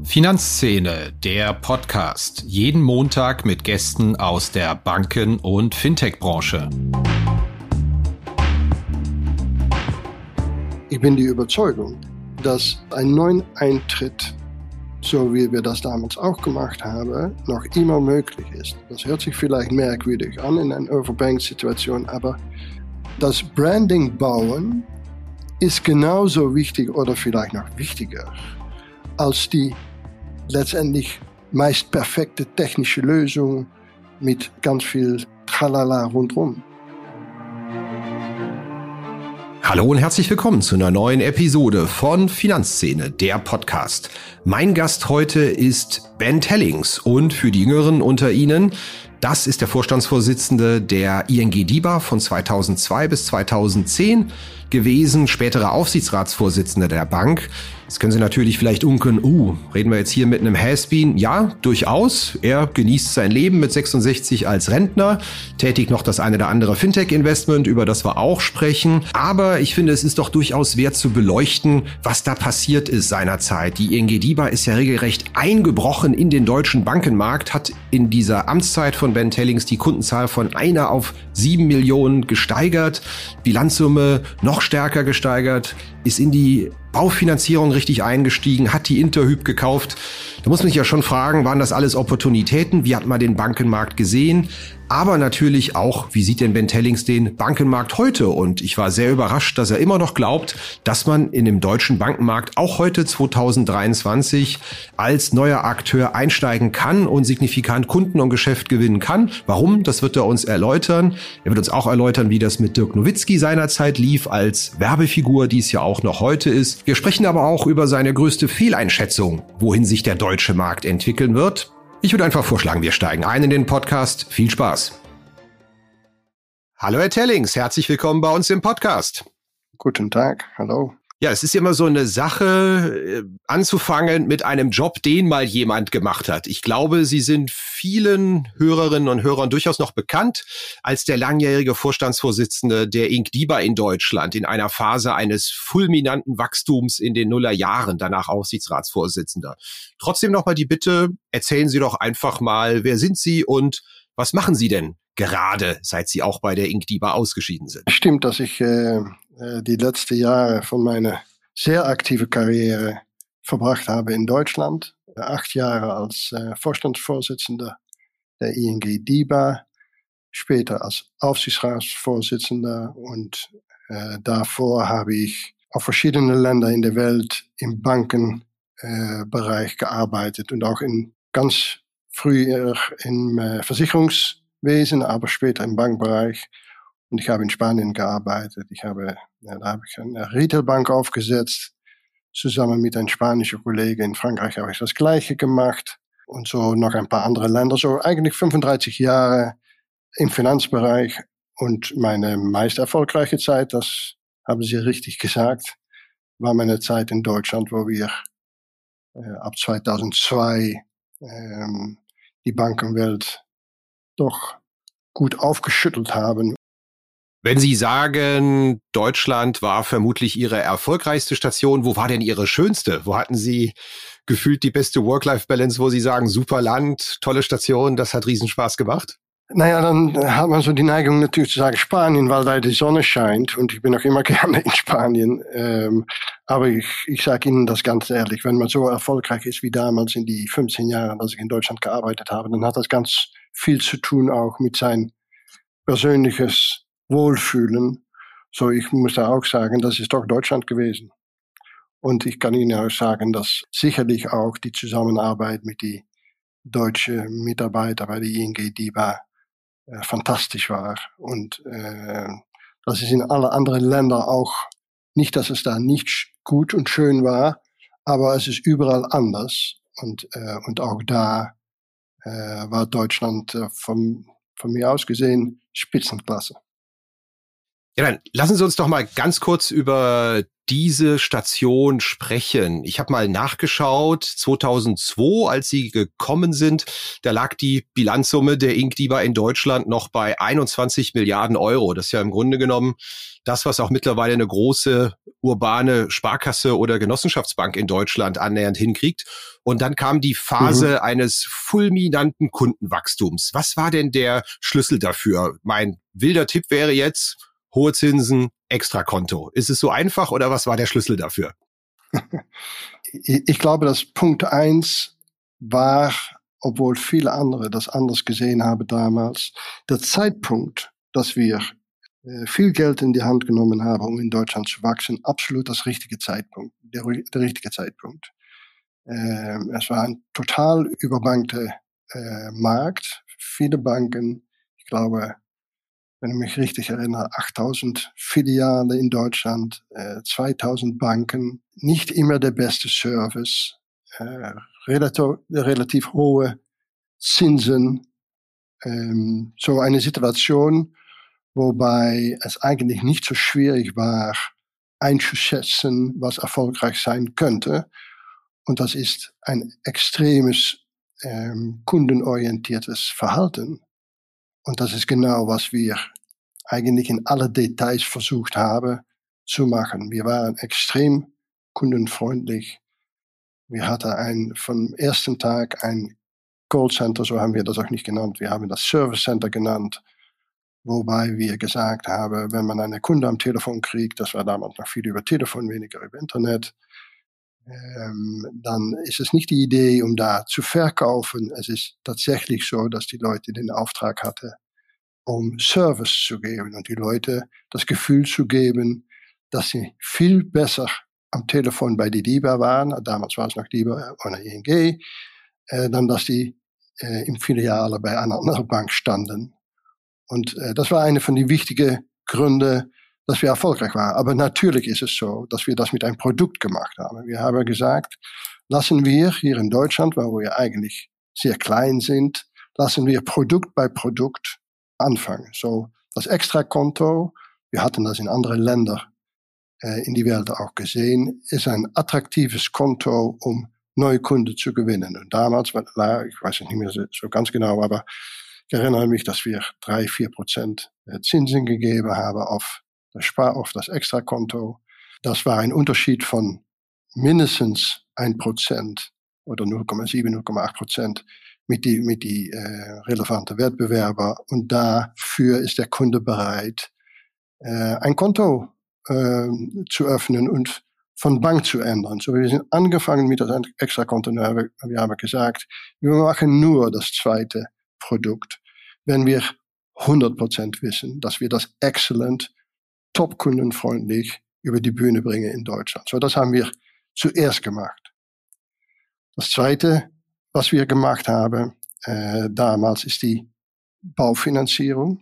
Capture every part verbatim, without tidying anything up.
Finanzszene, der Podcast. Jeden Montag mit Gästen aus der Banken- und Fintech-Branche. Ich bin die Überzeugung, dass ein neuer Eintritt, so wie wir das damals auch gemacht haben, noch immer möglich ist. Das hört sich vielleicht merkwürdig an in einer Overbank-Situation, aber das Branding bauen ist genauso wichtig oder vielleicht noch wichtiger als die letztendlich meist perfekte technische Lösung mit ganz viel Tralala rundherum. Hallo und herzlich willkommen zu einer neuen Episode von Finanzszene, der Podcast. Mein Gast heute ist Ben Tellings und für die Jüngeren unter Ihnen, das ist der Vorstandsvorsitzende der I N G DiBa von zweitausendzwei bis zweitausendzehn gewesen, späterer Aufsichtsratsvorsitzender der Bank. Jetzt können Sie natürlich vielleicht unken, uh, reden wir jetzt hier mit einem Has-Been? Ja, durchaus. Er genießt sein Leben mit sechsundsechzig als Rentner, tätigt noch das eine oder andere Fintech-Investment, über das wir auch sprechen. Aber ich finde, es ist doch durchaus wert zu beleuchten, was da passiert ist seinerzeit. Die I N G DiBa ist ja regelrecht eingebrochen in den deutschen Bankenmarkt, hat in dieser Amtszeit von Ben Tellings die Kundenzahl von einer auf sieben Millionen gesteigert, Bilanzsumme noch stärker gesteigert, ist in die Baufinanzierung richtig eingestiegen, hat die Interhyp gekauft. Da muss man sich ja schon fragen, waren das alles Opportunitäten? Wie hat man den Bankenmarkt gesehen? Aber natürlich auch, wie sieht denn Ben Tellings den Bankenmarkt heute? Und ich war sehr überrascht, dass er immer noch glaubt, dass man in dem deutschen Bankenmarkt auch heute zweitausenddreiundzwanzig als neuer Akteur einsteigen kann und signifikant Kunden und Geschäft gewinnen kann. Warum? Das wird er uns erläutern. Er wird uns auch erläutern, wie das mit Dirk Nowitzki seinerzeit lief als Werbefigur, die es ja auch noch heute ist. Wir sprechen aber auch über seine größte Fehleinschätzung, wohin sich der deutsche Markt entwickeln wird. Ich würde einfach vorschlagen, wir steigen ein in den Podcast. Viel Spaß. Hallo Herr Tellings, herzlich willkommen bei uns im Podcast. Guten Tag, hallo. Ja, es ist immer so eine Sache, äh, anzufangen mit einem Job, den mal jemand gemacht hat. Ich glaube, Sie sind vielen Hörerinnen und Hörern durchaus noch bekannt als der langjährige Vorstandsvorsitzende der I N G DiBa in Deutschland in einer Phase eines fulminanten Wachstums in den Nullerjahren, danach Aufsichtsratsvorsitzender. Trotzdem nochmal die Bitte, erzählen Sie doch einfach mal, wer sind Sie und was machen Sie denn gerade, seit Sie auch bei der I N G DiBa ausgeschieden sind? Stimmt, dass ich äh, die letzten Jahre von meiner sehr aktiven Karriere verbracht habe in Deutschland. Acht Jahre als äh, Vorstandsvorsitzender der I N G DiBa, später als Aufsichtsratsvorsitzender und äh, davor habe ich auf verschiedene Länder in der Welt im Bankenbereich äh, gearbeitet und auch in ganz früher im äh, Versicherungswesen, aber später im Bankbereich. Und ich habe in Spanien gearbeitet. Ich habe, ja, da habe ich eine Retailbank aufgesetzt. Zusammen mit einem spanischen Kollegen in Frankreich habe ich das Gleiche gemacht. Und so noch ein paar andere Länder. So eigentlich fünfunddreißig Jahre im Finanzbereich. Und meine meist erfolgreiche Zeit, das haben Sie richtig gesagt, war meine Zeit in Deutschland, wo wir äh, ab zweitausendzwei ähm, die Bankenwelt doch gut aufgeschüttelt haben. Wenn Sie sagen, Deutschland war vermutlich Ihre erfolgreichste Station, wo war denn Ihre schönste? Wo hatten Sie gefühlt die beste Work-Life-Balance, wo Sie sagen, super Land, tolle Station, das hat Riesenspaß gemacht? Naja, dann hat man so die Neigung natürlich zu sagen Spanien, weil da die Sonne scheint und ich bin auch immer gerne in Spanien. Ähm, aber ich, ich sage Ihnen das ganz ehrlich, wenn man so erfolgreich ist wie damals in die fünfzehn Jahren, als ich in Deutschland gearbeitet habe, dann hat das ganz viel zu tun auch mit sein persönliches Wohlfühlen. So, ich muss da auch sagen, das ist doch Deutschland gewesen. Und ich kann Ihnen auch sagen, dass sicherlich auch die Zusammenarbeit mit die deutschen Mitarbeiter bei der I N G DiBa äh, fantastisch war. Und äh, das ist in alle anderen Ländern auch nicht, dass es da nicht gut und schön war, aber es ist überall anders. Und, äh, und auch da äh, war Deutschland äh, von, von mir aus gesehen Spitzenklasse. Ja, dann lassen Sie uns doch mal ganz kurz über diese Station sprechen. Ich habe mal nachgeschaut, zweitausendzwei, als Sie gekommen sind, da lag die Bilanzsumme der I N G DiBa in Deutschland noch bei einundzwanzig Milliarden Euro. Das ist ja im Grunde genommen das, was auch mittlerweile eine große urbane Sparkasse oder Genossenschaftsbank in Deutschland annähernd hinkriegt. Und dann kam die Phase mhm. eines fulminanten Kundenwachstums. Was war denn der Schlüssel dafür? Mein wilder Tipp wäre jetzt, hohe Zinsen, Extrakonto. Ist es so einfach oder was war der Schlüssel dafür? Ich glaube, dass Punkt eins war, obwohl viele andere das anders gesehen haben damals, der Zeitpunkt, dass wir äh, viel Geld in die Hand genommen haben, um in Deutschland zu wachsen, absolut das richtige Zeitpunkt, der, der richtige Zeitpunkt. Äh, es war ein total überbankter äh, Markt, viele Banken, ich glaube, wenn ich mich richtig erinnere, achttausend Filiale in Deutschland, äh, zweitausend Banken, nicht immer der beste Service, äh, relativ, relativ hohe Zinsen, ähm, so eine Situation, wobei es eigentlich nicht so schwierig war, einzuschätzen, was erfolgreich sein könnte. Und das ist ein extremes ähm, kundenorientiertes Verhalten. Und das ist genau, was wir eigentlich in alle Details versucht haben zu machen. Wir waren extrem kundenfreundlich. Wir hatten ein, vom ersten Tag ein Callcenter, so haben wir das auch nicht genannt. Wir haben das Service Center genannt, wobei wir gesagt haben, wenn man einen Kunde am Telefon kriegt, das war damals noch viel über Telefon, weniger über Internet, ähm, dann ist es nicht die Idee, um da zu verkaufen. Es ist tatsächlich so, dass die Leute den Auftrag hatten, um Service zu geben und die Leute das Gefühl zu geben, dass sie viel besser am Telefon bei die DiBa waren, damals war es noch DiBa oder I N G, äh, dann dass die äh, im Filiale bei einer anderen Bank standen. Und äh, das war eine von den wichtigen Gründen, dass wir erfolgreich waren. Aber natürlich ist es so, dass wir das mit einem Produkt gemacht haben. Wir haben gesagt, lassen wir hier in Deutschland, wo wir eigentlich sehr klein sind, lassen wir Produkt bei Produkt anfangen. So das Extrakonto, wir hatten das in anderen Ländern äh, in die Welt auch gesehen, ist ein attraktives Konto, um neue Kunden zu gewinnen. Und damals war, ich weiß nicht mehr so, so ganz genau, aber ich erinnere mich, dass wir drei, vier Prozent Zinsen gegeben haben auf das Spar, auf das Extrakonto. Das war ein Unterschied von mindestens ein Prozent oder null Komma sieben, null Komma acht Prozent mit die, mit die äh, relevante Wettbewerber. Und dafür ist der Kunde bereit, äh, ein Konto äh, zu öffnen und von Bank zu ändern. So, wir sind angefangen mit das Extrakonto. Wir haben gesagt, wir machen nur das zweite Produkt, wenn wir hundert Prozent wissen, dass wir das excellent, top kundenfreundlich über die Bühne bringen in Deutschland. So, das haben wir zuerst gemacht. Das zweite, was wir gemacht haben äh, damals, ist die Baufinanzierung.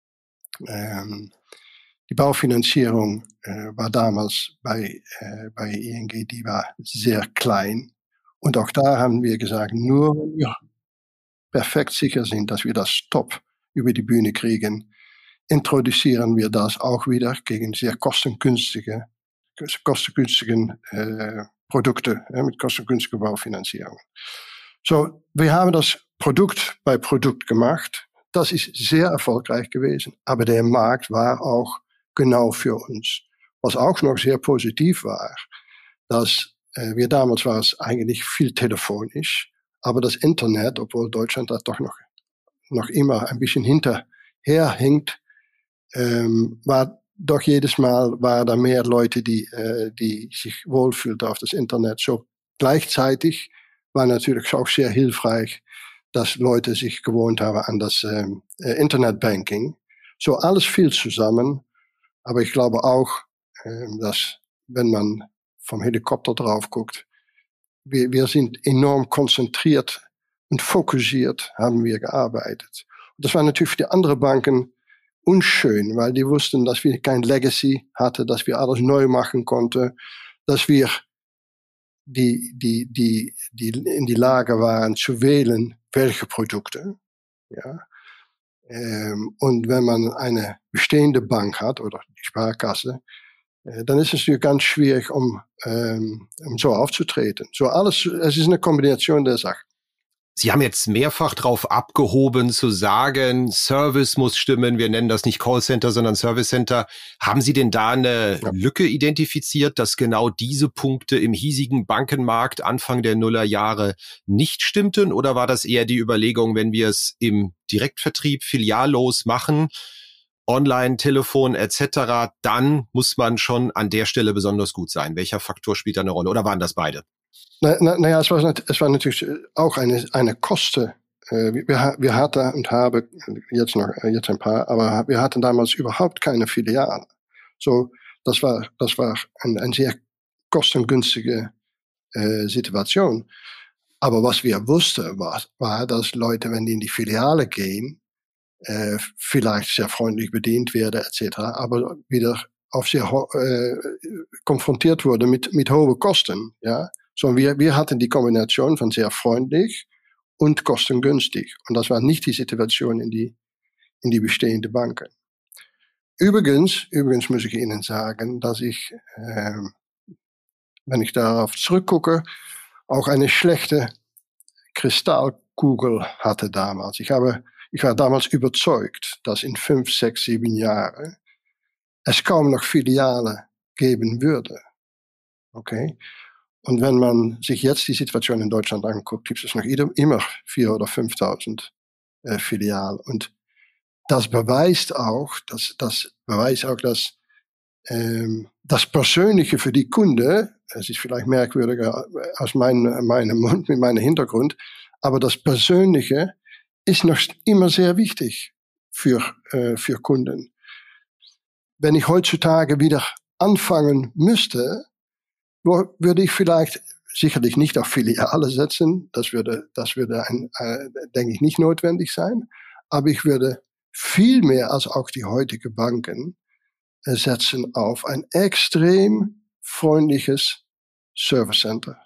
Ähm, die Baufinanzierung äh, war damals bei, äh, bei I N G, die war sehr klein. Und auch da haben wir gesagt, nur wenn wir perfekt sicher sind, dass wir das top über die Bühne kriegen, introduzieren wir das auch wieder gegen sehr kostengünstige, kostengünstigen äh, Produkte, äh, mit kostengünstiger Baufinanzierung. So, wir haben das Produkt bei Produkt gemacht. Das ist sehr erfolgreich gewesen, aber der Markt war auch genau für uns. Was auch noch sehr positiv war, dass äh, wir damals war es eigentlich viel telefonisch, aber das Internet, obwohl Deutschland da doch noch, noch immer ein bisschen hinterherhinkt, ähm, war doch jedes Mal war da mehr Leute, die, äh, die sich wohlfühlten auf das Internet. So gleichzeitig war natürlich auch sehr hilfreich, dass Leute sich gewohnt haben an das ähm, Internetbanking. So alles viel zusammen. Aber ich glaube auch, ähm, dass wenn man vom Helikopter drauf guckt, wir, wir sind enorm konzentriert und fokussiert haben wir gearbeitet. Und das war natürlich für die anderen Banken unschön, weil die wussten, dass wir kein Legacy hatten, dass wir alles neu machen konnten, dass wir die, die, die, die in die Lage waren zu wählen, welche Produkte. Ja. Ähm, und wenn man eine bestehende Bank hat oder die Sparkasse, äh, dann ist es natürlich ganz schwierig, um, ähm, um so aufzutreten. So alles, es ist eine Kombination der Sachen. Sie haben jetzt mehrfach drauf abgehoben zu sagen, Service muss stimmen. Wir nennen das nicht Callcenter, sondern Service Center. Haben Sie denn da eine ja. Lücke identifiziert, dass genau diese Punkte im hiesigen Bankenmarkt Anfang der Nullerjahre nicht stimmten? Oder war das eher die Überlegung, wenn wir es im Direktvertrieb filiallos machen, Online, Telefon et cetera, dann muss man schon an der Stelle besonders gut sein? Welcher Faktor spielt da eine Rolle? Oder waren das beide? Naja, na, na es, war, es war natürlich auch eine, eine Kosten. Wir, wir hatten und haben jetzt noch jetzt ein paar, aber wir hatten damals überhaupt keine Filiale. So, das war das war eine ein sehr kostengünstige äh, Situation. Aber was wir wussten, war, war, dass Leute, wenn die in die Filiale gehen, äh, vielleicht sehr freundlich bedient werden et cetera, aber wieder auf sehr äh, konfrontiert wurde mit mit hohen Kosten, ja. So, wir, wir hatten die Kombination von sehr freundlich und kostengünstig. Und das war nicht die Situation in die, in die bestehenden Banken. Übrigens, übrigens muss ich Ihnen sagen, dass ich, äh, wenn ich darauf zurückgucke, auch eine schlechte Kristallkugel hatte damals. Ich habe, ich war damals überzeugt, dass in fünf, sechs, sieben Jahren es kaum noch Filiale geben würde. Okay? Und wenn man sich jetzt die Situation in Deutschland anguckt, gibt es noch immer viertausend oder fünftausend äh, Filialen. Und das beweist auch, dass, das beweist auch, dass ähm, das Persönliche für die Kunde, es ist vielleicht merkwürdiger aus meinem, meinem Mund, mit meinem Hintergrund, aber das Persönliche ist noch immer sehr wichtig für, äh, für Kunden. Wenn ich heutzutage wieder anfangen müsste, würde ich vielleicht sicherlich nicht auf Filiale setzen. Das würde, das würde ein, äh, denke ich, nicht notwendig sein. Aber ich würde viel mehr als auch die heutigen Banken äh, setzen auf ein extrem freundliches Service Center.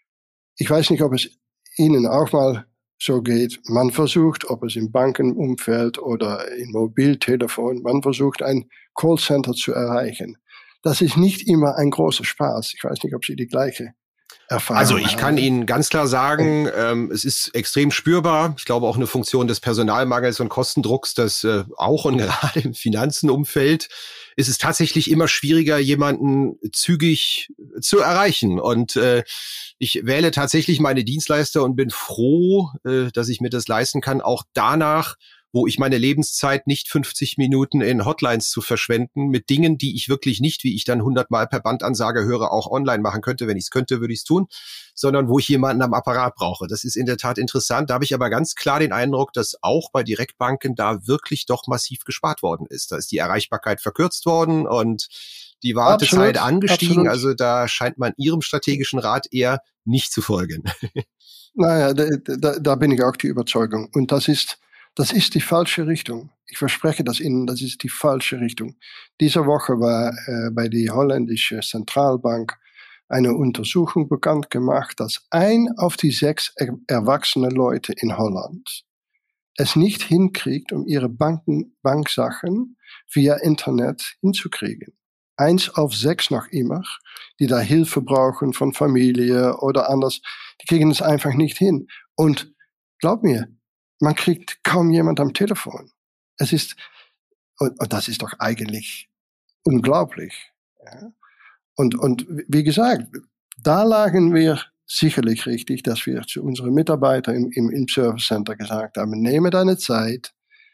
Ich weiß nicht, ob es Ihnen auch mal so geht. Man versucht, ob es im Bankenumfeld oder im Mobiltelefon, man versucht, ein Callcenter zu erreichen. Das ist nicht immer ein großer Spaß. Ich weiß nicht, ob Sie die gleiche Erfahrung haben. Also ich kann Ihnen ganz klar sagen, ähm, es ist extrem spürbar. Ich glaube auch eine Funktion des Personalmangels und Kostendrucks, das äh, auch und gerade im Finanzenumfeld ist es tatsächlich immer schwieriger, jemanden zügig zu erreichen. Und äh, ich wähle tatsächlich meine Dienstleister und bin froh, äh, dass ich mir das leisten kann, auch danach, wo ich meine Lebenszeit nicht fünfzig Minuten in Hotlines zu verschwenden mit Dingen, die ich wirklich nicht, wie ich dann hundert Mal per Bandansage höre, auch online machen könnte. Wenn ich es könnte, würde ich es tun, sondern wo ich jemanden am Apparat brauche. Das ist in der Tat interessant. Da habe ich aber ganz klar den Eindruck, dass auch bei Direktbanken da wirklich doch massiv gespart worden ist. Da ist die Erreichbarkeit verkürzt worden und die Wartezeit absolut, angestiegen. Absolut. Also da scheint man Ihrem strategischen Rat eher nicht zu folgen. Naja, da, da, da bin ich auch die Überzeugung. Und das ist Das ist die falsche Richtung. Ich verspreche das Ihnen, das ist die falsche Richtung. Diese Woche war äh, bei der holländischen Zentralbank eine Untersuchung bekannt gemacht, dass ein auf die sechs er erwachsene Leute in Holland es nicht hinkriegt, um ihre Banken, Banksachen via Internet hinzukriegen. Eins auf sechs noch immer, die da Hilfe brauchen von Familie oder anders, die kriegen es einfach nicht hin. Und glaub mir, man kriegt kaum jemand am Telefon. Es ist, und, und das ist doch eigentlich unglaublich. Ja. Und, und wie gesagt, da lagen wir sicherlich richtig, dass wir zu unseren Mitarbeitern im, im, im Service Center gesagt haben, nehme deine Zeit,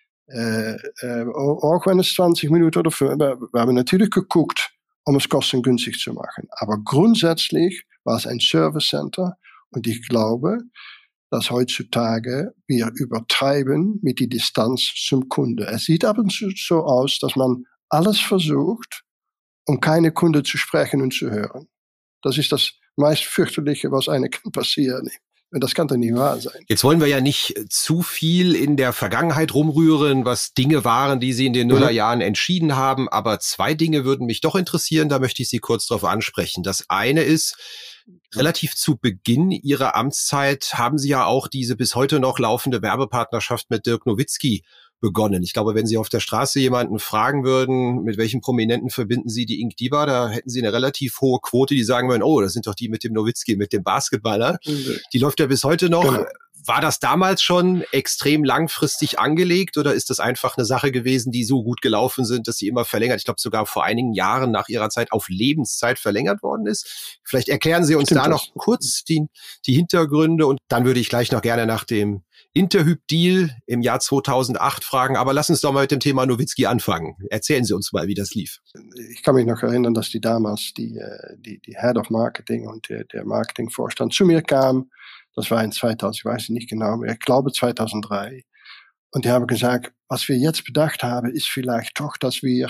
äh, äh, auch wenn es zwanzig Minuten oder fünf, wir haben natürlich geguckt, um es kostengünstig zu machen. Aber grundsätzlich war es ein Service Center und ich glaube, dass heutzutage wir übertreiben mit die Distanz zum Kunde. Es sieht ab und zu so aus, dass man alles versucht, um keine Kunde zu sprechen und zu hören. Das ist das meist fürchterliche, was einem kann passieren. Und das kann doch nicht wahr sein. Jetzt wollen wir ja nicht zu viel in der Vergangenheit rumrühren, was Dinge waren, die Sie in den Nullerjahren mhm. entschieden haben. Aber zwei Dinge würden mich doch interessieren, da möchte ich Sie kurz darauf ansprechen. Das eine ist, relativ zu Beginn Ihrer Amtszeit haben Sie ja auch diese bis heute noch laufende Werbepartnerschaft mit Dirk Nowitzki begonnen. Ich glaube, wenn Sie auf der Straße jemanden fragen würden, mit welchen Prominenten verbinden Sie die Inkdiba, da hätten Sie eine relativ hohe Quote, die sagen würden, oh, das sind doch die mit dem Nowitzki, mit dem Basketballer. Mhm. Die läuft ja bis heute noch. Genau. War das damals schon extrem langfristig angelegt oder ist das einfach eine Sache gewesen, die so gut gelaufen sind, dass sie immer verlängert, ich glaube sogar vor einigen Jahren nach ihrer Zeit auf Lebenszeit verlängert worden ist? Vielleicht erklären Sie uns Stimmt da noch das. kurz die, die Hintergründe und dann würde ich gleich noch gerne nach dem Interhyp-Deal im Jahr zweitausendacht fragen. Aber lassen Sie uns doch mal mit dem Thema Nowitzki anfangen. Erzählen Sie uns mal, wie das lief. Ich kann mich noch erinnern, dass die damals die, die, die Head of Marketing und der, der Marketingvorstand zu mir kam. Das war in zweitausend, ich weiß nicht genau, ich glaube zweitausenddrei. Und die haben gesagt, was wir jetzt bedacht haben, ist vielleicht doch, dass wir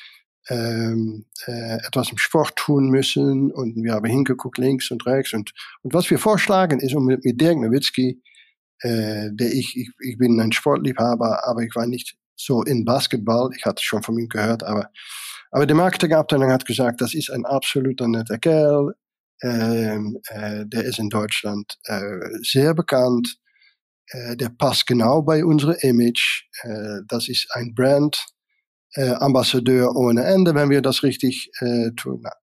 ähm, äh, etwas im Sport tun müssen. Und wir haben hingeguckt links und rechts. Und, und was wir vorschlagen, ist, um mit, mit Dirk Nowitzki, äh, der ich, ich, ich bin ein Sportliebhaber, aber ich war nicht so in Basketball. Ich hatte schon von ihm gehört, aber, aber die Marketingabteilung hat gesagt, das ist ein absoluter netter Kerl. Ähm, äh, der ist in Deutschland äh, sehr bekannt. Äh, der passt genau bei unserem Image. Äh, das ist ein Brand äh, Ambassadeur ohne Ende, wenn wir das richtig äh, tun. Na.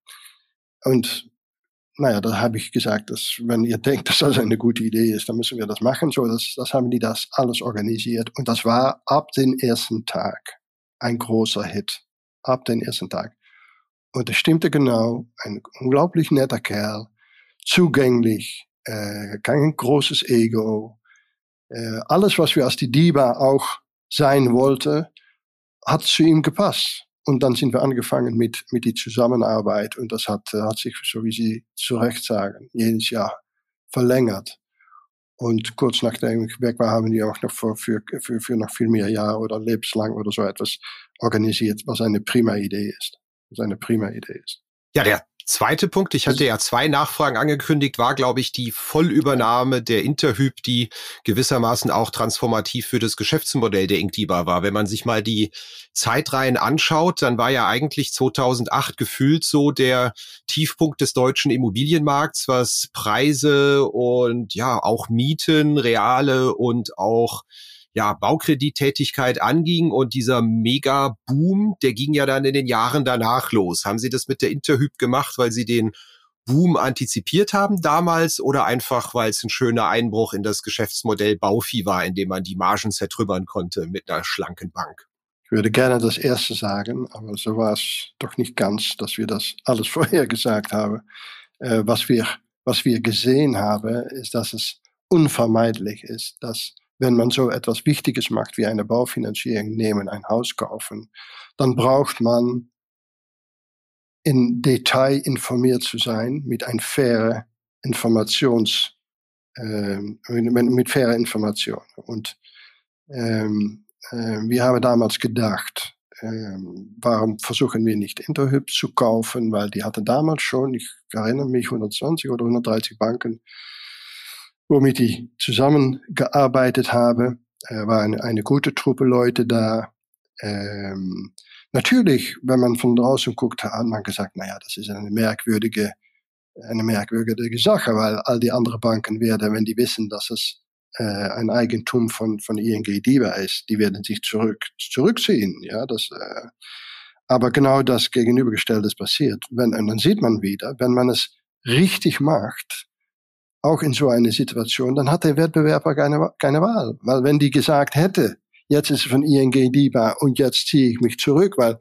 Und naja, da habe ich gesagt, dass wenn ihr denkt, dass das eine gute Idee ist, dann müssen wir das machen. So, das, das haben die das alles organisiert. Und das war ab dem ersten Tag ein großer Hit. Ab dem ersten Tag. Und es stimmte genau, ein unglaublich netter Kerl, zugänglich, äh, kein großes Ego. Äh, alles, was wir als die Diba auch sein wollte, hat zu ihm gepasst. Und dann sind wir angefangen mit, mit die Zusammenarbeit und das hat, hat sich, so wie Sie zu Recht sagen, jedes Jahr verlängert. Und kurz nachdem ich weg war, haben die auch noch für, für, für, für noch viel mehr Jahre oder lebenslang oder so etwas organisiert, was eine prima Idee ist. Was eine prima Idee ist. Ja, der zweite Punkt, ich hatte ja zwei Nachfragen angekündigt, war, glaube ich, die Vollübernahme der Interhyp, die gewissermaßen auch transformativ für das Geschäftsmodell der Inkdiba war. Wenn man sich mal die Zeitreihen anschaut, dann war ja eigentlich zweitausendacht gefühlt so der Tiefpunkt des deutschen Immobilienmarkts, was Preise und ja auch Mieten, reale und auch ja, Baukredittätigkeit anging und dieser Mega-Boom, der ging ja dann in den Jahren danach los. Haben Sie das mit der Interhyp gemacht, weil Sie den Boom antizipiert haben damals oder einfach, weil es ein schöner Einbruch in das Geschäftsmodell Baufi war, in dem man die Margen zertrümmern konnte mit einer schlanken Bank? Ich würde gerne das Erste sagen, aber so war es doch nicht ganz, dass wir das alles vorher gesagt haben. Äh, was wir, was wir gesehen haben, ist, dass es unvermeidlich ist, dass wenn man so etwas Wichtiges macht wie eine Baufinanzierung nehmen, ein Haus kaufen, dann braucht man in Detail informiert zu sein mit ein faire Informations, äh, mit, mit fairer Information. Und ähm, äh, wir haben damals gedacht, äh, warum versuchen wir nicht Interhyp zu kaufen, weil die hatten damals schon, ich erinnere mich, hundertzwanzig oder hundertdreißig Banken, womit ich zusammengearbeitet habe, äh, war eine, eine gute Truppe Leute da. Ähm, natürlich, wenn man von draußen guckt, hat man gesagt, naja, das ist eine merkwürdige, eine merkwürdige Sache, weil all die anderen Banken werden, wenn die wissen, dass es äh, ein Eigentum von, von I N G Diba ist, die werden sich zurück, zurückziehen. Ja, das, äh, aber genau das Gegenübergestellte ist passiert. Wenn, und dann sieht man wieder, wenn man es richtig macht, auch in so einer Situation, dann hat der Wettbewerber keine, keine Wahl. Weil wenn die gesagt hätte, jetzt ist es von I N G Diba und jetzt ziehe ich mich zurück, weil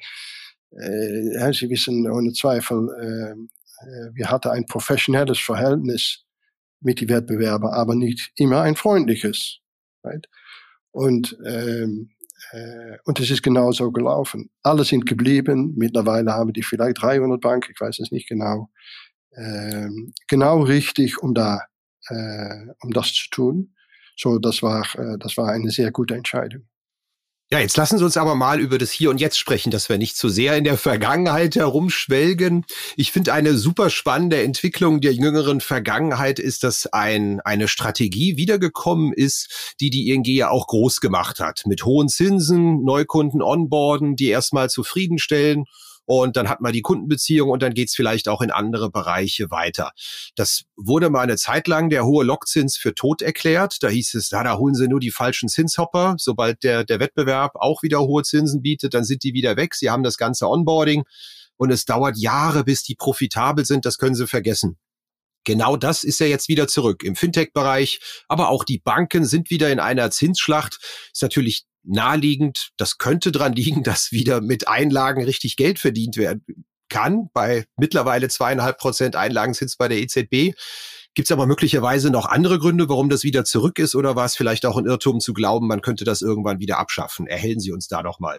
äh, Sie wissen ohne Zweifel, äh, wir hatten ein professionelles Verhältnis mit den Wettbewerbern, aber nicht immer ein freundliches. Right? Und, ähm, äh, und es ist genau so gelaufen. Alle sind geblieben. Mittlerweile haben die vielleicht dreihundert Banken, ich weiß es nicht genau. Ähm, genau richtig, um da Äh, um das zu tun. So, das war, äh, das war eine sehr gute Entscheidung. Ja, jetzt lassen Sie uns aber mal über das Hier und Jetzt sprechen, dass wir nicht zu sehr in der Vergangenheit herumschwelgen. Ich finde, eine super spannende Entwicklung der jüngeren Vergangenheit ist, dass ein, eine Strategie wiedergekommen ist, die die I N G ja auch groß gemacht hat. Mit hohen Zinsen, Neukunden onboarden, die erstmal zufriedenstellen. und dann hat man die Kundenbeziehung und dann geht's vielleicht auch in andere Bereiche weiter. Das wurde mal eine Zeit lang der hohe Lockzins für tot erklärt. Da hieß es, ja, da holen sie nur die falschen Zinshopper. Sobald der, der Wettbewerb auch wieder hohe Zinsen bietet, dann sind die wieder weg. Sie haben das ganze Onboarding und es dauert Jahre, bis die profitabel sind. Das können Sie vergessen. Genau das ist ja jetzt wieder zurück im Fintech-Bereich, aber auch die Banken sind wieder in einer Zinsschlacht. Ist natürlich naheliegend, das könnte dran liegen, dass wieder mit Einlagen richtig Geld verdient werden kann. Bei mittlerweile zweieinhalb Prozent Einlagenzins bei der E Z B. Gibt es aber möglicherweise noch andere Gründe, warum das wieder zurück ist, oder war es vielleicht auch ein Irrtum zu glauben, man könnte das irgendwann wieder abschaffen? Erhellen Sie uns da doch mal.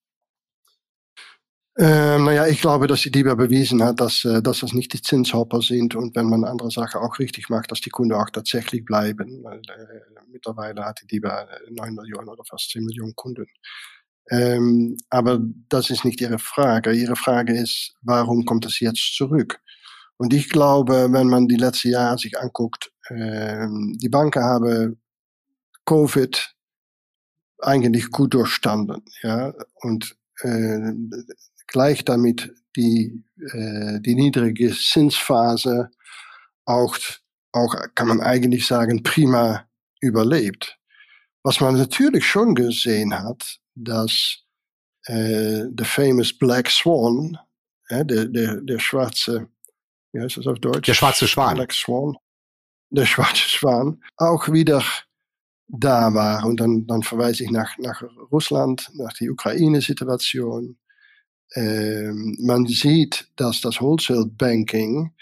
Ähm, naja, ich glaube, dass die D I B A bewiesen hat, dass, äh, dass das nicht die Zinshopper sind und wenn man andere Sachen auch richtig macht, dass die Kunden auch tatsächlich bleiben. Weil, äh, mittlerweile hat die D I B A neun Millionen oder fast zehn Millionen Kunden. Ähm, aber das ist nicht Ihre Frage. Ihre Frage ist, warum kommt es jetzt zurück? Und ich glaube, wenn man die letzten Jahre sich anguckt, ähm, die Banken haben Covid eigentlich gut durchstanden, ja, und äh, gleich damit die, äh, die niedrige Zinsphase auch, auch, kann man eigentlich sagen, prima überlebt. Was man natürlich schon gesehen hat, dass äh, der famous Black Swan, äh, der, der, der schwarze, wie heißt das auf Deutsch? Der schwarze Schwan. Black Swan. Der schwarze Schwan auch wieder da war. Und dann, dann verweise ich nach, nach Russland, nach die Ukraine-Situation. Ähm, man sieht, dass das Wholesale Banking,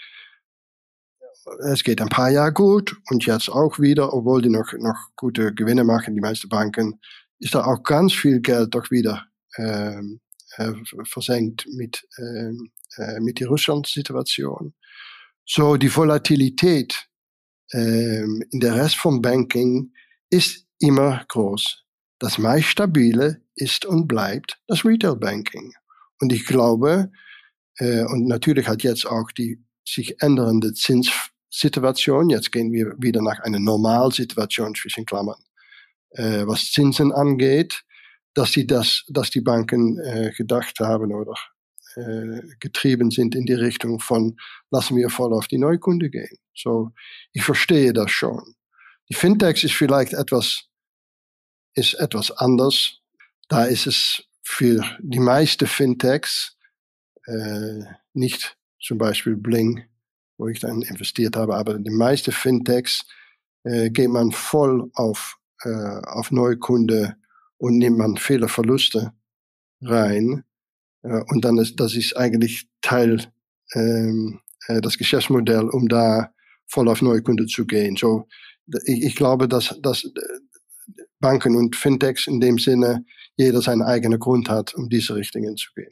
es geht ein paar Jahre gut und jetzt auch wieder, obwohl die noch, noch gute Gewinne machen, die meisten Banken, ist da auch ganz viel Geld doch wieder ähm, äh, versenkt mit, ähm, äh, mit der Russland-Situation. So, die Volatilität ähm, in der Rest vom Banking ist immer groß. Das meist stabile ist und bleibt das Retail Banking. Und ich glaube, äh, und natürlich hat jetzt auch die sich ändernde Zinssituation, jetzt gehen wir wieder nach einer Normalsituation zwischen Klammern, äh, was Zinsen angeht, dass die das, dass die Banken äh, gedacht haben oder äh, getrieben sind in die Richtung von, lassen wir voll auf die Neukunde gehen. So, ich verstehe das schon. Die Fintechs ist vielleicht etwas, ist etwas anders. Da ist es für die meisten Fintechs, äh, nicht zum Beispiel Bling, wo ich dann investiert habe, aber die meisten Fintechs äh, geht man voll auf, äh, auf Neukunde und nimmt man viele Verluste rein. Äh, und dann ist, das ist eigentlich Teil, ähm, äh, das Geschäftsmodell, um da voll auf Neukunde zu gehen. So, ich, ich glaube, dass, dass Banken und Fintechs in dem Sinne jeder seinen eigenen Grund hat, um diese Richtungen zu gehen.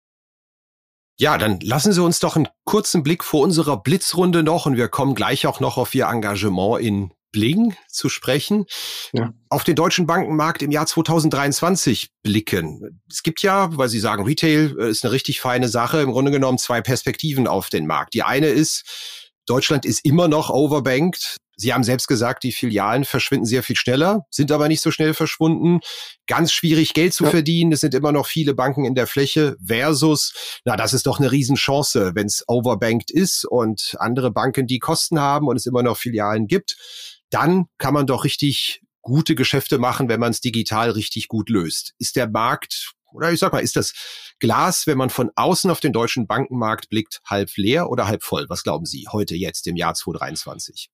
Ja, dann lassen Sie uns doch einen kurzen Blick vor unserer Blitzrunde noch und wir kommen gleich auch noch auf Ihr Engagement in Bling zu sprechen. Ja. Auf den deutschen Bankenmarkt im Jahr zweitausenddreiundzwanzig blicken. Es gibt ja, weil Sie sagen, Retail ist eine richtig feine Sache, im Grunde genommen zwei Perspektiven auf den Markt. Die eine ist, Deutschland ist immer noch overbanked. Sie haben selbst gesagt, die Filialen verschwinden sehr viel schneller, sind aber nicht so schnell verschwunden. Ganz schwierig, Geld zu ja. verdienen. Es sind immer noch viele Banken in der Fläche versus, na, das ist doch eine Riesenchance, wenn es overbanked ist und andere Banken, die Kosten haben und es immer noch Filialen gibt. Dann kann man doch richtig gute Geschäfte machen, wenn man es digital richtig gut löst. Ist der Markt, oder ich sag mal, ist das Glas, wenn man von außen auf den deutschen Bankenmarkt blickt, halb leer oder halb voll? Was glauben Sie heute, jetzt im Jahr zweitausenddreiundzwanzig?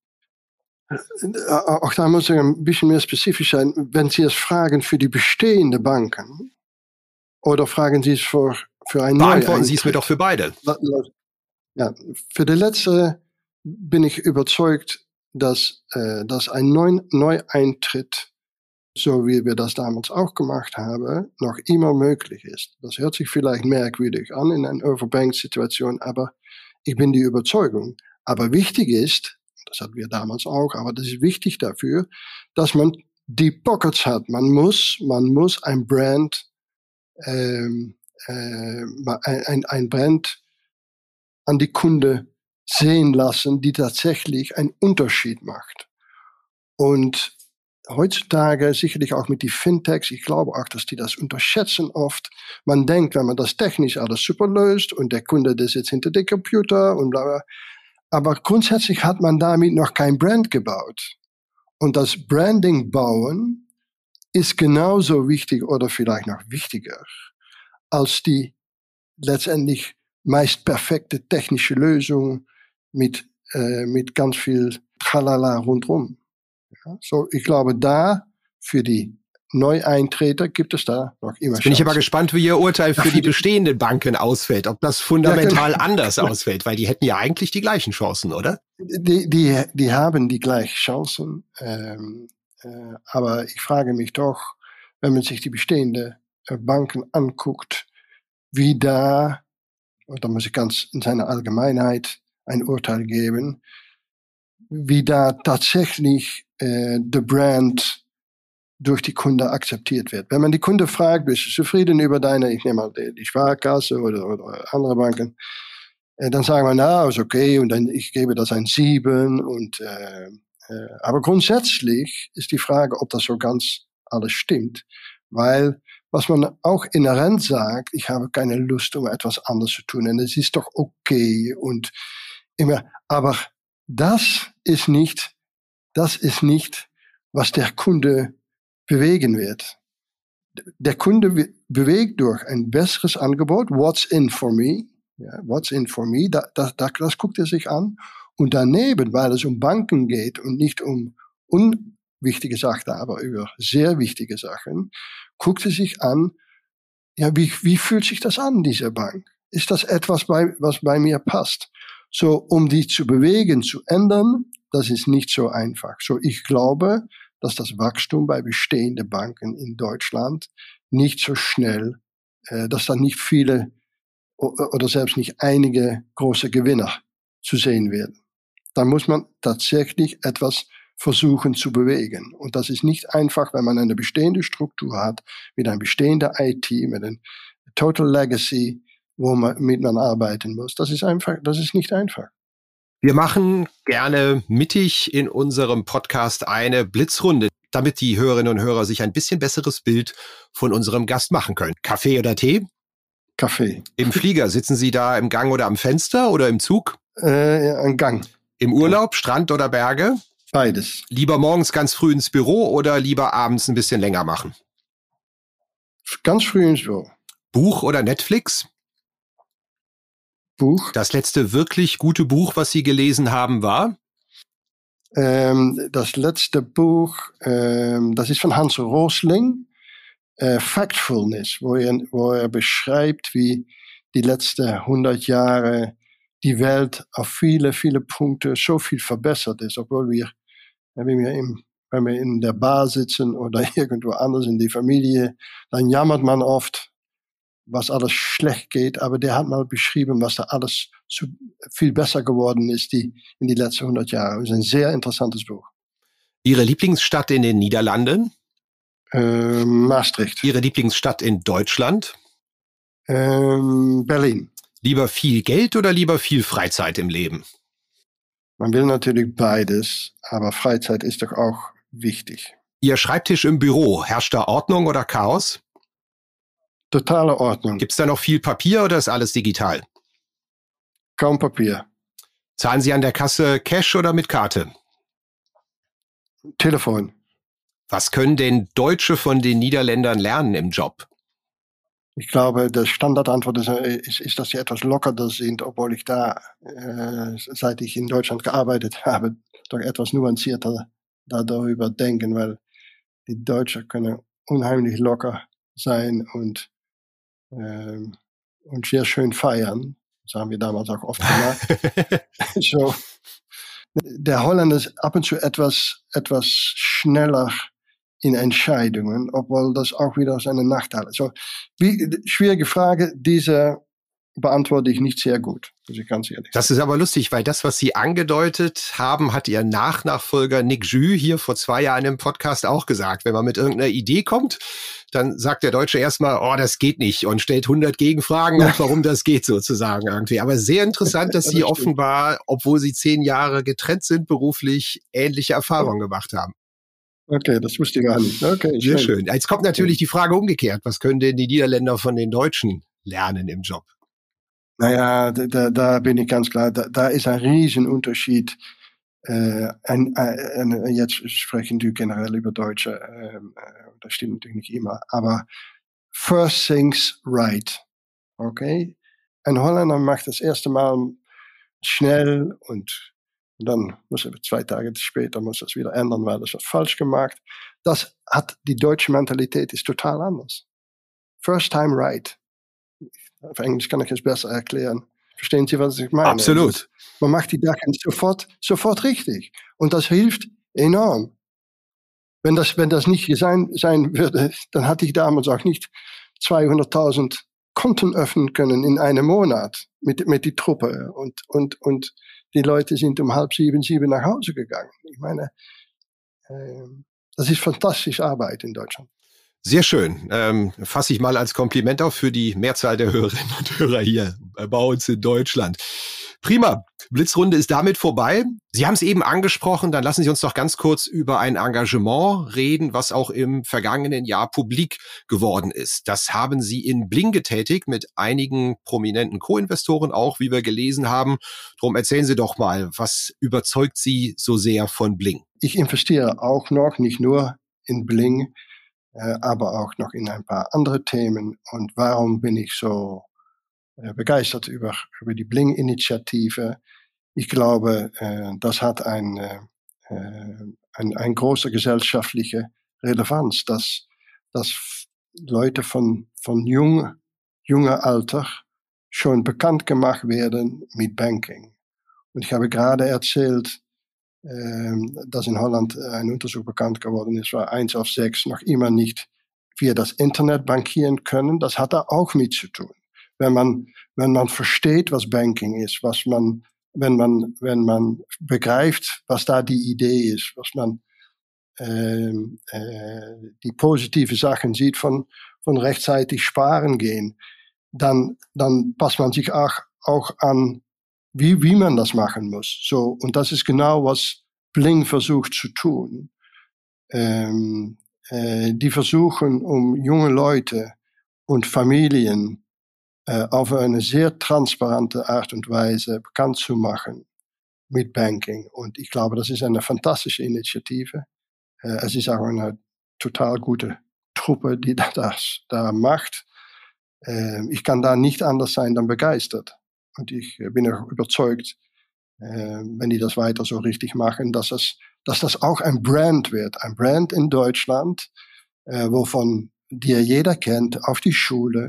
Auch da muss ich ein bisschen mehr spezifisch sein. Wenn Sie es fragen für die bestehenden Banken oder fragen Sie es für, für ein Beantworten Sie es mir doch für beide. Ja, für die letzte bin ich überzeugt, dass, äh, dass ein Neu Neueintritt, so wie wir das damals auch gemacht haben, noch immer möglich ist. Das hört sich vielleicht merkwürdig an in einer Overbank-Situation, aber ich bin die Überzeugung. Aber wichtig ist, das hatten wir damals auch, aber das ist wichtig dafür, dass man die Pockets hat. Man muss, man muss ein Brand, ähm, äh, ein, ein Brand an die Kunde sehen lassen, die tatsächlich einen Unterschied macht. Und heutzutage sicherlich auch mit die Fintechs, ich glaube auch, dass die das unterschätzen oft. Man denkt, wenn man das technisch alles super löst und der Kunde, der sitzt hinter dem Computer und bla bla. Aber grundsätzlich hat man damit noch kein Brand gebaut. Und das Branding bauen ist genauso wichtig oder vielleicht noch wichtiger als die letztendlich meist perfekte technische Lösung mit, äh, mit ganz viel Tralala rundherum. Ja, so, ich glaube, da für die Neueintreter gibt es da noch immer Jetzt bin ich aber gespannt, wie Ihr Urteil für die bestehenden Banken ausfällt, ob das fundamental ja, genau. anders ausfällt, weil die hätten ja eigentlich die gleichen Chancen, oder? Die, die, die haben die gleichen Chancen, ähm, äh, aber ich frage mich doch, wenn man sich die bestehenden äh, Banken anguckt, wie da, und da muss ich ganz in seiner Allgemeinheit ein Urteil geben, wie da tatsächlich äh, der Brand durch die Kunde akzeptiert wird. Wenn man die Kunde fragt, bist du zufrieden über deine, ich nehme mal die, die Sparkasse oder, oder andere Banken, äh, dann sagen wir, na, ist okay, und dann ich gebe das ein sieben. Und, äh, äh, aber grundsätzlich ist die Frage, ob das so ganz alles stimmt. Weil, was man auch inhärent sagt, ich habe keine Lust, um etwas anderes zu tun, und es ist doch okay und immer, aber das ist nicht, das ist nicht, was der Kunde bewegen wird. Der Kunde bewegt durch ein besseres Angebot, what's in for me, ja, what's in for me, da, da, das guckt er sich an. Und daneben, weil es um Banken geht und nicht um unwichtige Sachen, aber über sehr wichtige Sachen, guckt er sich an, ja, wie, wie fühlt sich das an, diese Bank? Ist das etwas, bei, was bei mir passt? So, um die zu bewegen, zu ändern, das ist nicht so einfach. So, ich glaube, dass das Wachstum bei bestehenden Banken in Deutschland nicht so schnell, äh, dass da nicht viele oder selbst nicht einige große Gewinner zu sehen werden. Da muss man tatsächlich etwas versuchen zu bewegen. Und das ist nicht einfach, wenn man eine bestehende Struktur hat, mit einer bestehenden I T, mit einem Total Legacy, womit man arbeiten muss. Das ist einfach, das ist nicht einfach. Wir machen gerne mittig in unserem Podcast eine Blitzrunde, damit die Hörerinnen und Hörer sich ein bisschen besseres Bild von unserem Gast machen können. Kaffee oder Tee? Kaffee. Im Flieger, sitzen Sie da im Gang oder am Fenster oder im Zug? Äh, am Gang. Im Urlaub, Strand oder Berge? Beides. Lieber morgens ganz früh ins Büro oder lieber abends ein bisschen länger machen? Ganz früh ins Büro. Buch oder Netflix? Buch. Das letzte wirklich gute Buch, was Sie gelesen haben, war? Ähm, das letzte Buch, ähm, das ist von Hans Rosling, äh, Factfulness, wo er, wo er beschreibt, wie die letzten hundert Jahre die Welt auf viele, viele Punkte so viel verbessert ist, obwohl wir, wenn wir, im, wenn wir in der Bar sitzen oder irgendwo anders in die Familie, dann jammert man oft, was alles schlecht geht, aber der hat mal beschrieben, was da alles zu, viel besser geworden ist die, in die letzten hundert Jahre. Das ist ein sehr interessantes Buch. Ihre Lieblingsstadt in den Niederlanden? Äh, Maastricht. Ihre Lieblingsstadt in Deutschland? Ähm, Berlin. Lieber viel Geld oder lieber viel Freizeit im Leben? Man will natürlich beides, aber Freizeit ist doch auch wichtig. Ihr Schreibtisch im Büro, herrscht da Ordnung oder Chaos? Totale Ordnung. Gibt es da noch viel Papier oder ist alles digital? Kaum Papier. Zahlen Sie an der Kasse Cash oder mit Karte? Telefon. Was können denn Deutsche von den Niederländern lernen im Job? Ich glaube, die Standardantwort ist, ist, ist, dass sie etwas lockerer sind, obwohl ich da, äh, seit ich in Deutschland gearbeitet habe, doch etwas nuancierter da darüber denken, weil die Deutschen können unheimlich locker sein und, äh, und sehr schön feiern. Das haben wir damals auch oft gemacht. So. Der Holländer ist ab und zu etwas, etwas schneller in Entscheidungen, obwohl das auch wieder seine Nachteile hat. So, wie, schwierige Frage, diese beantworte ich nicht sehr gut, muss ich ganz ehrlich sagen. Das ist aber lustig, weil das, was Sie angedeutet haben, hat Ihr Nachnachfolger Nick Jü hier vor zwei Jahren im Podcast auch gesagt. Wenn man mit irgendeiner Idee kommt, dann sagt der Deutsche erstmal, oh, das geht nicht und stellt hundert Gegenfragen, und warum das geht sozusagen irgendwie. Aber sehr interessant, dass Sie offenbar, obwohl Sie zehn Jahre getrennt sind, beruflich ähnliche Erfahrungen gemacht haben. Okay, das wusste ich gar nicht. Okay, Sehr schön. Jetzt kommt natürlich die Frage umgekehrt. Was können denn die Niederländer von den Deutschen lernen im Job? Naja, da, da bin ich ganz klar, da, da ist ein Riesenunterschied. Äh, ein, ein, jetzt sprechen wir generell über Deutsche, äh, das stimmt natürlich nicht immer, aber first things right, okay? Ein Holländer macht das erste Mal schnell und dann muss er zwei Tage später muss das wieder ändern, weil das was falsch gemacht. Das hat die deutsche Mentalität ist total anders. First time right. Auf Englisch kann ich es besser erklären. Verstehen Sie, was ich meine? Absolut. Man macht die Sachen sofort, sofort richtig. Und das hilft enorm. Wenn das, wenn das nicht sein, sein würde, dann hatte ich damals auch nicht zweihunderttausend Konten öffnen können in einem Monat mit, mit die Truppe. Und, und, und die Leute sind um halb sieben, sieben nach Hause gegangen. Ich meine, äh, das ist fantastische Arbeit in Deutschland. Sehr schön. Ähm, fasse ich mal als Kompliment auf für die Mehrzahl der Hörerinnen und Hörer hier bei uns in Deutschland. Prima. Blitzrunde ist damit vorbei. Sie haben es eben angesprochen, dann lassen Sie uns doch ganz kurz über ein Engagement reden, was auch im vergangenen Jahr publik geworden ist. Das haben Sie in Bling getätigt mit einigen prominenten Co-Investoren auch, wie wir gelesen haben. Drum erzählen Sie doch mal, was überzeugt Sie so sehr von Bling? Ich investiere auch noch, nicht nur in Bling, äh, aber auch noch in ein paar andere Themen. Und warum bin ich so äh, begeistert über, über die Bling-Initiative? Ich glaube, äh, das hat ein, äh, ein, ein große gesellschaftliche Relevanz, dass, dass Leute von, von jung, junger Alter schon bekannt gemacht werden mit Banking. Und ich habe gerade erzählt, äh, dass in Holland ein Untersuch bekannt geworden ist, war eins auf sechs noch immer nicht via das Internet bankieren können. Das hat da auch mit zu tun. Wenn man, wenn man versteht, was Banking ist, was man wenn man, wenn man begreift, was da die Idee ist, was man äh, äh, die positive Sachen sieht von, von rechtzeitig sparen gehen, dann, dann passt man sich auch, auch an, wie, wie man das machen muss. So, und das ist genau, was Bling versucht zu tun. Ähm, äh, die versuchen, um junge Leute und Familien auf eine sehr transparente Art und Weise bekannt zu machen mit Banking. Und ich glaube, das ist eine fantastische Initiative. Es ist auch eine total gute Truppe, die das da macht. Ich kann da nicht anders sein dann begeistert. Und ich bin auch überzeugt, wenn die das weiter so richtig machen, dass das, dass das auch ein Brand wird. Ein Brand in Deutschland, wovon die jeder kennt, auf die Schule,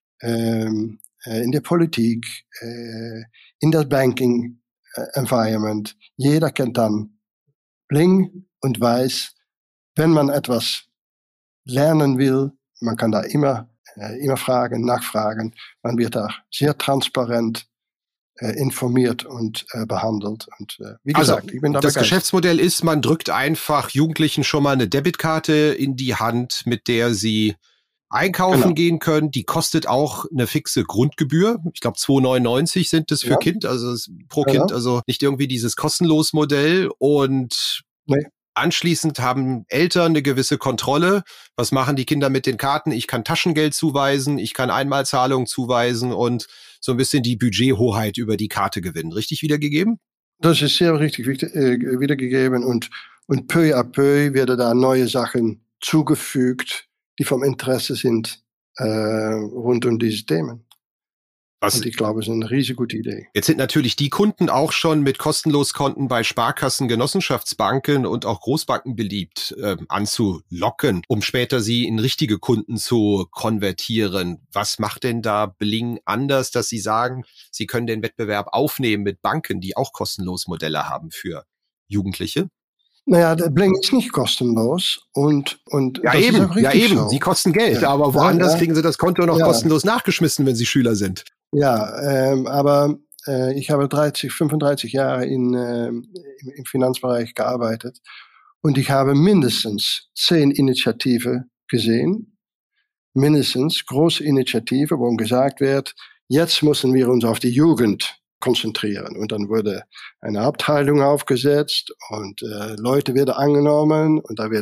Ähm, äh, in der Politik, äh, in das Banking äh, Environment. Jeder kennt dann Bling und weiß, wenn man etwas lernen will, man kann da immer, äh, immer fragen, nachfragen. Man wird da sehr transparent äh, informiert und äh, behandelt. Und äh, wie gesagt, also, ich bin da das begeistert. Geschäftsmodell ist, man drückt einfach Jugendlichen schon mal eine Debitkarte in die Hand, mit der sie einkaufen genau. gehen können. Die kostet auch eine fixe Grundgebühr. Ich glaube, zwei neunundneunzig sind das für ja. Kind, also pro ja. Kind, also nicht irgendwie dieses kostenlos Modell. Und nee. anschließend haben Eltern eine gewisse Kontrolle. Was machen die Kinder mit den Karten? Ich kann Taschengeld zuweisen, ich kann Einmalzahlungen zuweisen und so ein bisschen die Budgethoheit über die Karte gewinnen. Richtig wiedergegeben? Das ist sehr richtig äh, wiedergegeben und, und peu à peu werden da neue Sachen zugefügt, die vom Interesse sind äh, rund um diese Themen. Was? Und ich glaube, es ist eine riesig gute Idee. Jetzt sind natürlich die Kunden auch schon mit Kostenloskonten bei Sparkassen, Genossenschaftsbanken und auch Großbanken beliebt äh, anzulocken, um später sie in richtige Kunden zu konvertieren. Was macht denn da Bling anders, dass Sie sagen, Sie können den Wettbewerb aufnehmen mit Banken, die auch kostenlos Modelle haben für Jugendliche? Naja, der Bling ist nicht kostenlos und, und ja, das eben, ist auch richtig ja eben, so. Sie kosten Geld, ja. aber woanders ja, ja. kriegen Sie das Konto noch ja. kostenlos nachgeschmissen, wenn Sie Schüler sind. Ja, ähm, aber äh, ich habe dreißig, fünfunddreißig Jahre in, äh, im, im Finanzbereich gearbeitet und ich habe mindestens zehn Initiativen gesehen, mindestens große Initiativen, wo gesagt wird, jetzt müssen wir uns auf die Jugend konzentrieren. Und dann wurde eine Abteilung aufgesetzt und äh, Leute werden angenommen und da wird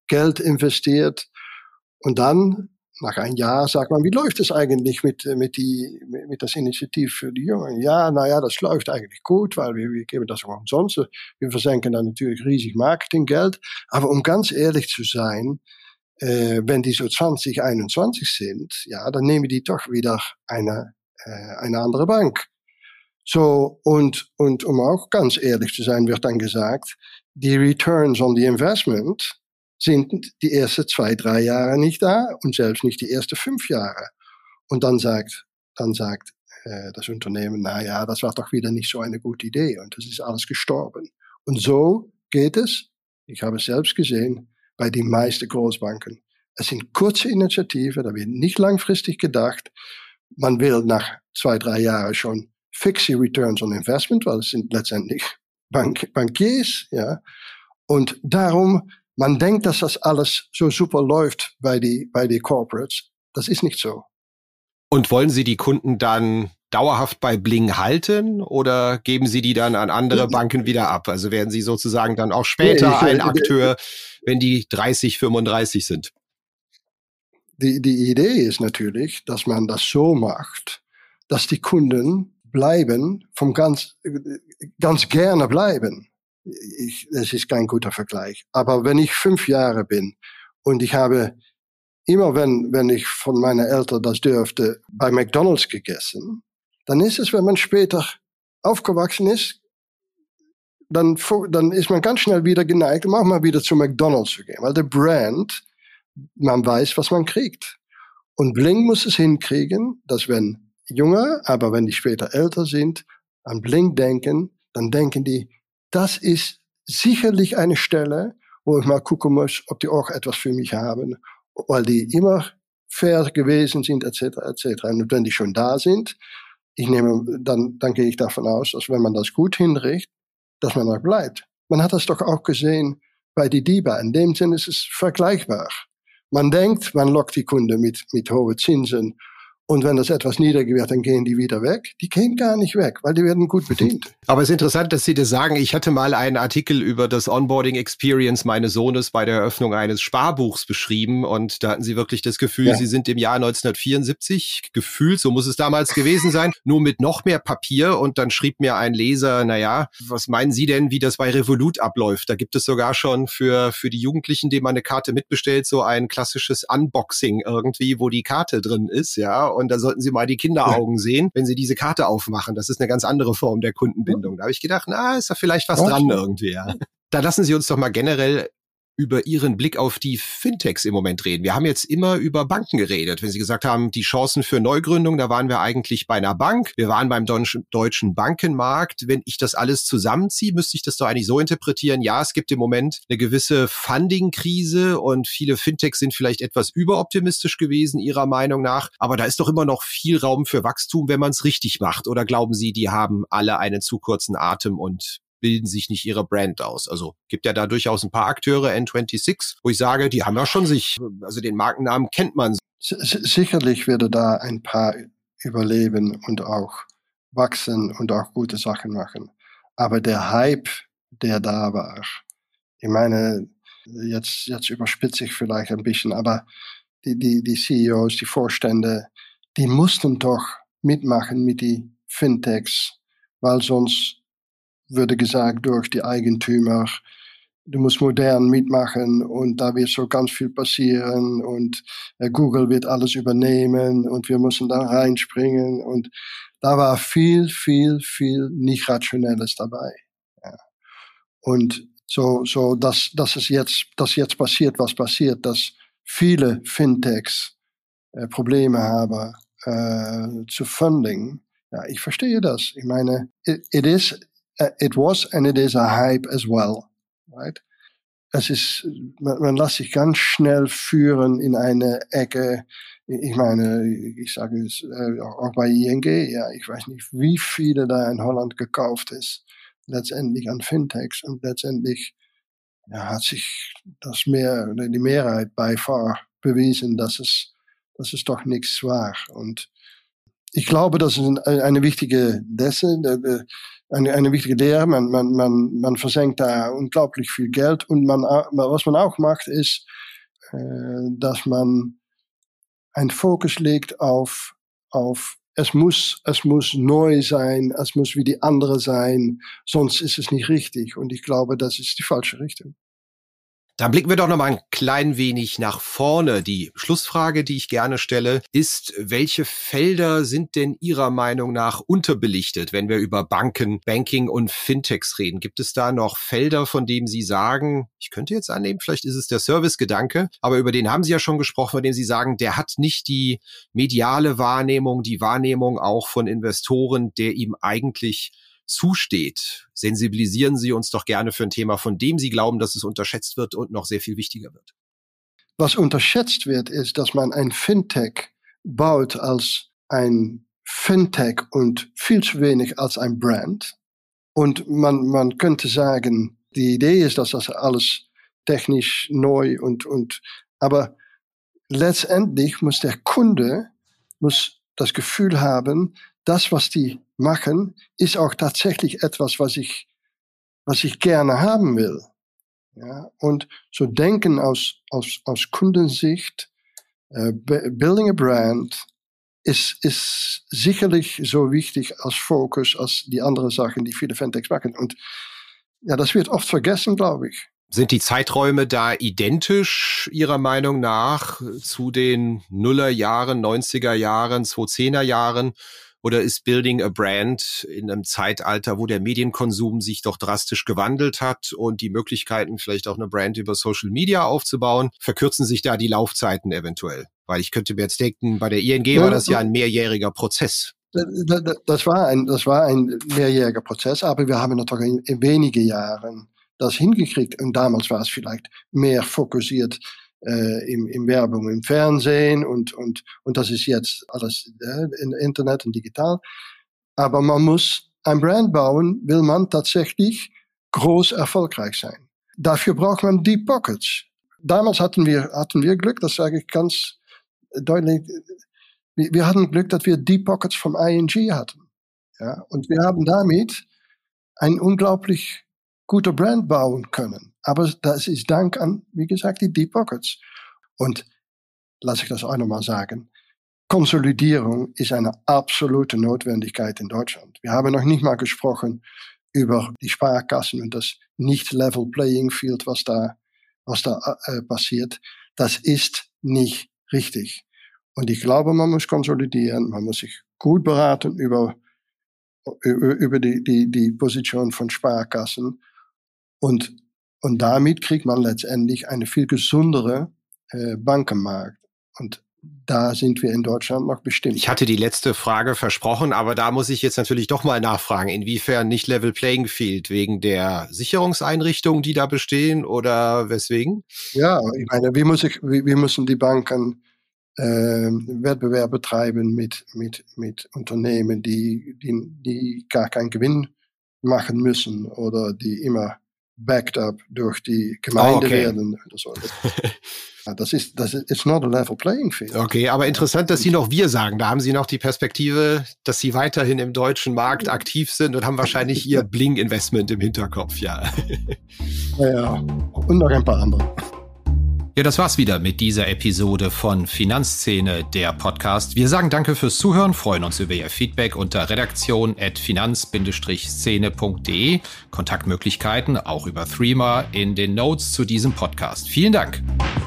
Geld investiert und dann nach einem Jahr sagt man, wie läuft es eigentlich mit, mit, die, mit das Initiativ für die Jungen? Ja, naja, das läuft eigentlich gut, weil wir, wir geben das auch umsonst. Wir versenken dann natürlich riesig Marketinggeld. Aber um ganz ehrlich zu sein, äh, wenn die so zwanzig einundzwanzig sind, ja, dann nehmen die doch wieder eine, äh, eine andere Bank. So, und, und um auch ganz ehrlich zu sein, wird dann gesagt, die Returns on the Investment sind die ersten zwei, drei Jahre nicht da und selbst nicht die ersten fünf Jahre. Und dann sagt, dann sagt äh, das Unternehmen, na ja, das war doch wieder nicht so eine gute Idee und das ist alles gestorben. Und so geht es, ich habe es selbst gesehen, bei den meisten Großbanken. Es sind kurze Initiativen, da wird nicht langfristig gedacht. Man will nach zwei, drei Jahren schon fixe Returns on Investment, weil es sind letztendlich Bank, Bankiers, ja. Und darum, man denkt, dass das alles so super läuft bei die, bei die Corporates. Das ist nicht so. Und wollen Sie die Kunden dann dauerhaft bei Bling halten oder geben Sie die dann an andere Banken wieder ab? Also werden Sie sozusagen dann auch später nee, ich, ein Akteur, wenn die dreißig, fünfunddreißig sind? Die, die Idee ist natürlich, dass man das so macht, dass die Kunden bleiben, vom ganz, ganz gerne bleiben. Ich, das ist kein guter Vergleich. Aber wenn ich fünf Jahre bin und ich habe immer, wenn, wenn ich von meinen Eltern das dürfte, bei McDonald's gegessen, dann ist es, wenn man später aufgewachsen ist, dann, dann ist man ganz schnell wieder geneigt, um auch mal wieder zu McDonald's zu gehen. Weil der Brand, man weiß, was man kriegt. Und Bling muss es hinkriegen, dass wenn Junge, aber wenn die später älter sind, an Bling denken, dann denken die, das ist sicherlich eine Stelle, wo ich mal gucken muss, ob die auch etwas für mich haben, weil die immer fair gewesen sind, et cetera, et cetera. Und wenn die schon da sind, ich nehme, dann, dann gehe ich davon aus, dass wenn man das gut hinrichtet, dass man da bleibt. Man hat das doch auch gesehen bei die D I B A. In dem Sinne ist es vergleichbar. Man denkt, man lockt die Kunden mit, mit hohen Zinsen. Und wenn das etwas niedriger wird, dann gehen die wieder weg. Die gehen gar nicht weg, weil die werden gut bedient. Aber es ist interessant, dass Sie das sagen. Ich hatte mal einen Artikel über das Onboarding Experience meines Sohnes bei der Eröffnung eines Sparbuchs beschrieben. Und da hatten Sie wirklich das Gefühl, ja. Sie sind im Jahr neunzehnhundertvierundsiebzig gefühlt, so muss es damals gewesen sein, nur mit noch mehr Papier. Und dann schrieb mir ein Leser, na ja, was meinen Sie denn, wie das bei Revolut abläuft? Da gibt es sogar schon für, für die Jugendlichen, denen man eine Karte mitbestellt, so ein klassisches Unboxing irgendwie, wo die Karte drin ist, ja. Und da sollten Sie mal die Kinderaugen sehen, wenn Sie diese Karte aufmachen. Das ist eine ganz andere Form der Kundenbindung. Da habe ich gedacht, na, ist da vielleicht was dran irgendwie. Ja. Da lassen Sie uns doch mal generell über Ihren Blick auf die Fintechs im Moment reden. Wir haben jetzt immer über Banken geredet. Wenn Sie gesagt haben, die Chancen für Neugründung, da waren wir eigentlich bei einer Bank. Wir waren beim deutschen Bankenmarkt. Wenn ich das alles zusammenziehe, müsste ich das doch eigentlich so interpretieren. Ja, es gibt im Moment eine gewisse Funding-Krise und viele Fintechs sind vielleicht etwas überoptimistisch gewesen, Ihrer Meinung nach. Aber da ist doch immer noch viel Raum für Wachstum, wenn man es richtig macht. Oder glauben Sie, die haben alle einen zu kurzen Atem und bilden sich nicht ihre Brand aus? Also gibt ja da durchaus ein paar Akteure, N sechsundzwanzig, wo ich sage, die haben ja schon sich, also den Markennamen kennt man. Sicherlich würde da ein paar überleben und auch wachsen und auch gute Sachen machen. Aber der Hype, der da war, ich meine, jetzt, jetzt überspitze ich vielleicht ein bisschen, aber die, die, die C E Os, die Vorstände, die mussten doch mitmachen mit die Fintechs, weil sonst würde gesagt durch die Eigentümer, du musst modern mitmachen und da wird so ganz viel passieren und äh, Google wird alles übernehmen und wir müssen da reinspringen und da war viel, viel, viel nicht Rationelles dabei. Ja. Und so, so, dass, dass es jetzt, dass jetzt passiert, was passiert, dass viele Fintechs äh, Probleme haben äh, zu Funding. Ja, ich verstehe das. Ich meine, it, it is Uh, it was and it is a hype as well, right? Es ist, man, man lässt sich ganz schnell führen in eine Ecke. Ich meine, ich sage es äh, auch bei I N G, ja, ich weiß nicht, wie viele da in Holland gekauft ist, letztendlich an Fintechs und letztendlich ja, hat sich das mehr, die Mehrheit by far bewiesen, dass es, dass es doch nichts war. Und ich glaube, das ist eine wichtige Lehre, eine, eine wichtige Lehre. Man, man, man, man versenkt da unglaublich viel Geld. Und man, was man auch macht, ist, dass man einen Fokus legt auf, auf es muss, es muss neu sein, es muss wie die andere sein, sonst ist es nicht richtig. Und ich glaube, das ist die falsche Richtung. Dann blicken wir doch noch mal ein klein wenig nach vorne. Die Schlussfrage, die ich gerne stelle, ist, welche Felder sind denn Ihrer Meinung nach unterbelichtet, wenn wir über Banken, Banking und Fintechs reden? Gibt es da noch Felder, von denen Sie sagen, ich könnte jetzt annehmen, vielleicht ist es der Servicegedanke, aber über den haben Sie ja schon gesprochen, von dem Sie sagen, der hat nicht die mediale Wahrnehmung, die Wahrnehmung auch von Investoren, der ihm eigentlich zusteht. Sensibilisieren Sie uns doch gerne für ein Thema, von dem Sie glauben, dass es unterschätzt wird und noch sehr viel wichtiger wird. Was unterschätzt wird, ist, dass man ein Fintech baut als ein Fintech und viel zu wenig als ein Brand. Und man, man könnte sagen, die Idee ist, dass das alles technisch neu und, und, aber letztendlich muss der Kunde, muss das Gefühl haben, das, was die machen, ist auch tatsächlich etwas, was ich, was ich gerne haben will. Ja, und so denken aus, aus, aus Kundensicht, uh, building a brand ist, ist sicherlich so wichtig als Fokus als die anderen Sachen, die viele Fintechs machen. Und ja, das wird oft vergessen, glaube ich. Sind die Zeiträume da identisch Ihrer Meinung nach zu den Nullerjahren, neunziger Jahren, zweitausendzehner Jahren? Oder ist Building a Brand in einem Zeitalter, wo der Medienkonsum sich doch drastisch gewandelt hat und die Möglichkeiten, vielleicht auch eine Brand über Social Media aufzubauen, verkürzen sich da die Laufzeiten eventuell? Weil ich könnte mir jetzt denken, bei der I N G war das ja ein mehrjähriger Prozess. Das war ein, das war ein mehrjähriger Prozess, aber wir haben natürlich in wenige Jahren das hingekriegt. Und damals war es vielleicht mehr fokussiert Äh, im, im Werbung, im Fernsehen und, und, und das ist jetzt alles äh, in Internet und digital. Aber man muss ein Brand bauen, will man tatsächlich groß erfolgreich sein. Dafür braucht man Deep Pockets. Damals hatten wir, hatten wir Glück, das sage ich ganz deutlich, wir, wir hatten Glück, dass wir Deep Pockets vom I N G hatten. Ja, und wir haben damit ein unglaublich guter Brand bauen können. Aber das ist Dank an, wie gesagt, die Deep Pockets. Und lass ich das auch nochmal sagen, Konsolidierung ist eine absolute Notwendigkeit in Deutschland. Wir haben noch nicht mal gesprochen über die Sparkassen und das nicht-level playing field, was da, was da äh, passiert. Das ist nicht richtig. Und ich glaube, man muss konsolidieren, man muss sich gut beraten über, über, über die, die, die Position von Sparkassen. Und Und damit kriegt man letztendlich eine viel gesundere äh, Bankenmarkt. Und da sind wir in Deutschland noch bestimmt. Ich hatte die letzte Frage versprochen, aber da muss ich jetzt natürlich doch mal nachfragen, inwiefern nicht Level Playing Field, wegen der Sicherungseinrichtungen, die da bestehen oder weswegen? Ja, ich meine, wir müssen, wir müssen die Banken äh, Wettbewerb betreiben mit, mit, mit Unternehmen, die, die, die gar keinen Gewinn machen müssen oder die immer backed up durch die Gemeinde oh, okay. werden. Oder so. Das ist, das ist, it's not a level playing field. Okay, aber interessant, dass Sie noch wir sagen. Da haben Sie noch die Perspektive, dass Sie weiterhin im deutschen Markt aktiv sind und haben wahrscheinlich Ihr Bling-Investment im Hinterkopf, ja. Ja, und noch ein paar andere. Ja, das war's wieder mit dieser Episode von Finanzszene, der Podcast. Wir sagen danke fürs Zuhören, freuen uns über Ihr Feedback unter redaktion at finanz szene punkt de. Kontaktmöglichkeiten auch über Threema in den Notes zu diesem Podcast. Vielen Dank.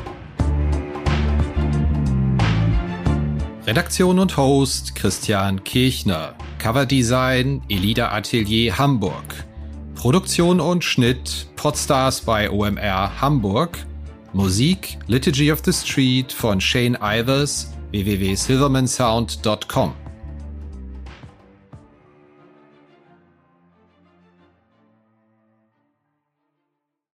Redaktion und Host Christian Kirchner. Coverdesign Elida Atelier Hamburg. Produktion und Schnitt Podstars bei O M R Hamburg. Musik Liturgy of the Street von Shane Ivers, w w w punkt silvermansound punkt com.